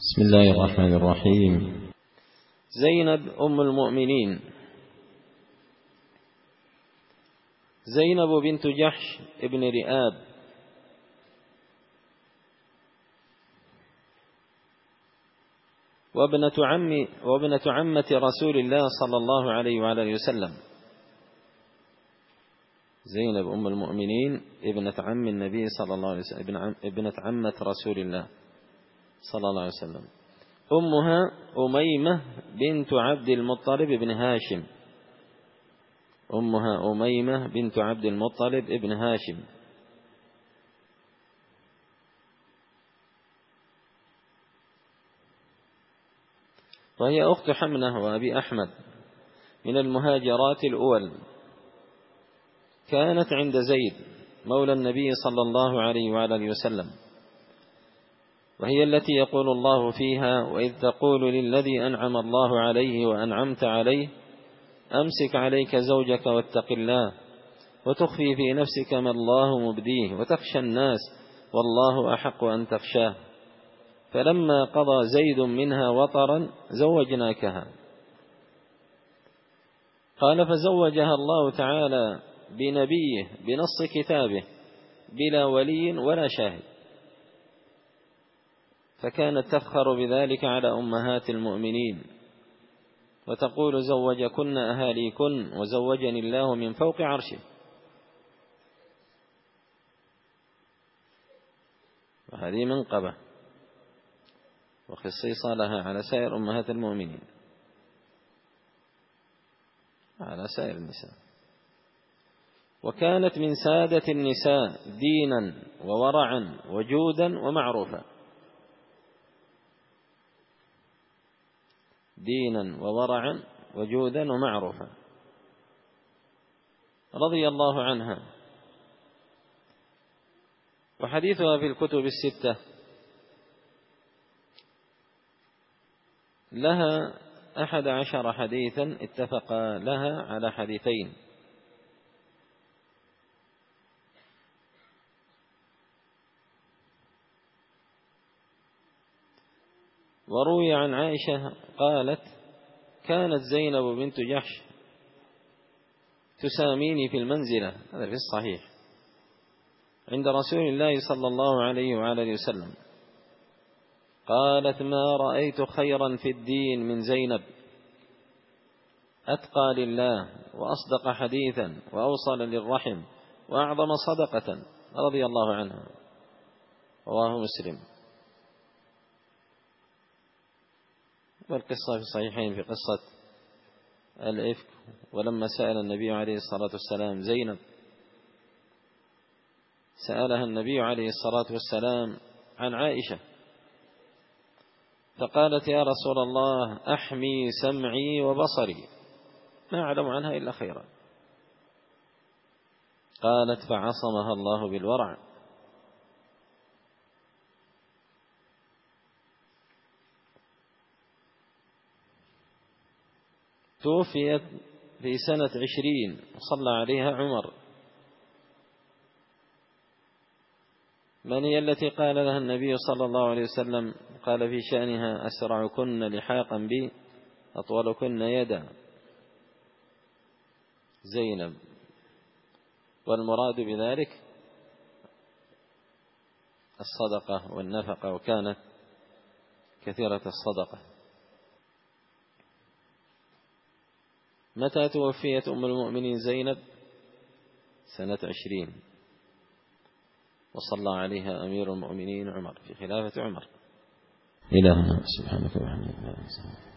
بسم الله الرحمن الرحيم. زينب أم المؤمنين، زينب بنت جحش ابن رئاب، وابنة عمة رسول الله صلى الله عليه وعلى وسلم. زينب أم المؤمنين ابنة عم النبي صلى الله عليه وسلم، ابنة عمة رسول الله صلى الله عليه وسلم. أمها أميمة بنت عبد المطلب بن هاشم، أمها أميمة بنت عبد المطلب بن هاشم، وهي أخت حمنة وأبي أحمد من المهاجرات الأول. كانت عند زيد مولى النبي صلى الله عليه وعلى وسلم، وهي التي يقول الله فيها: وإذ تقول للذي أنعم الله عليه وأنعمت عليه أمسك عليك زوجك واتق الله وتخفي في نفسك ما الله مبديه وتخشى الناس والله أحق أن تخشاه، فلما قضى زيد منها وطرا زوجناكها. قال: فزوجها الله تعالى بنبيه بنص كتابه بلا ولي ولا شاهد، فكانت تفخر بذلك على أمهات المؤمنين وتقول: زوجكن أهاليكن وزوجني الله من فوق عرشه. وهذه منقبة وخصيصة لها على سائر أمهات المؤمنين، على سائر النساء. وكانت من سادة النساء دينا وورعا وجودا ومعروفا، دينا وورعا وجودا ومعروفا، رضي الله عنها. وحديثها في الكتب الستة، لها 11 حديثا اتفق لها على حديثين. وروي عن عائشة قالت: كانت زينب بنت جحش تساميني في المنزلة، هذا في الصحيح، عند رسول الله صلى الله عليه وعلى وسلم. قالت: ما رأيت خيرا في الدين من زينب، أتقى لله وأصدق حديثا وأوصل للرحم وأعظم صدقة، رضي الله عنها. رواه مسلم. والقصة في الصحيحين في قصة الإفك، ولما سأل النبي عليه الصلاة والسلام زينب، سألها النبي عليه الصلاة والسلام عن عائشة، فقالت: يا رسول الله أحمي سمعي وبصري، ما أعلم عنها إلا خيرا. قالت: فعصمها الله بالورع. توفيت في سنة 20 وصلى عليها عمر. من هي التي قال لها النبي صلى الله عليه وسلم، قال في شأنها: أسرعكن لحاقا بي أطولكن يدا، زينب. والمراد بذلك الصدقة والنفقة، وكانت كثيرة الصدقة. متى توفيت أم المؤمنين زينب؟ سنة 20، وصلى عليها أمير المؤمنين عمر في خلافة عمر. إلهنا سبحانك وبحمدك.